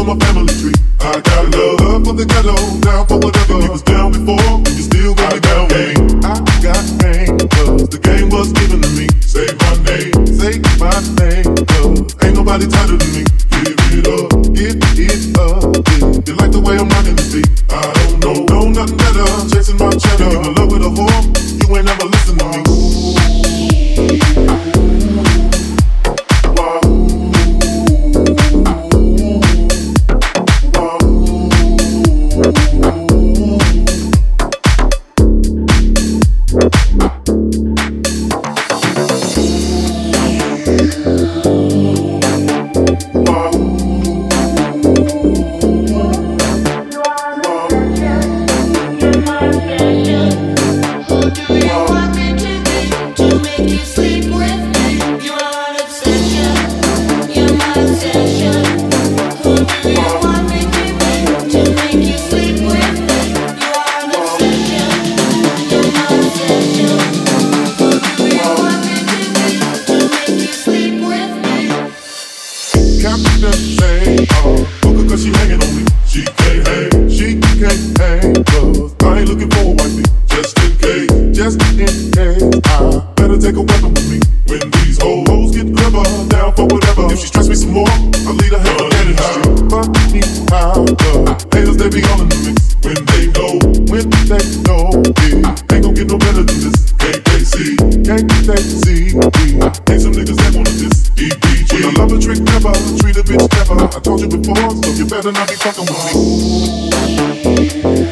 on my family tree. I got love for the ghetto, down for whatever. You was down before, and you still got me down. I got pain, cause the game was given to me. Say my name, cause ain't nobody tighter than me. Give it up, give it up. If you like the way I'm rocking this beat, I don't know nothing better. Chasing my cheddar, you in love with a whore, you ain't never listen to me. Cause she hanging on me. She can't hang, cause I ain't looking for a wifey. Just in case, I better take a weapon with me. When these hoes get clever, down for whatever. If she stress me some more, I'll lead her hell again in the street. Funny how the haters, they be all in the mix. When they know, yeah, ain't gon' get no better than this. Can't they see, ain't some niggas that wanna this. EPG. When I love a trick never, treat a bitch never. I told you before, so you better not be fucking with me.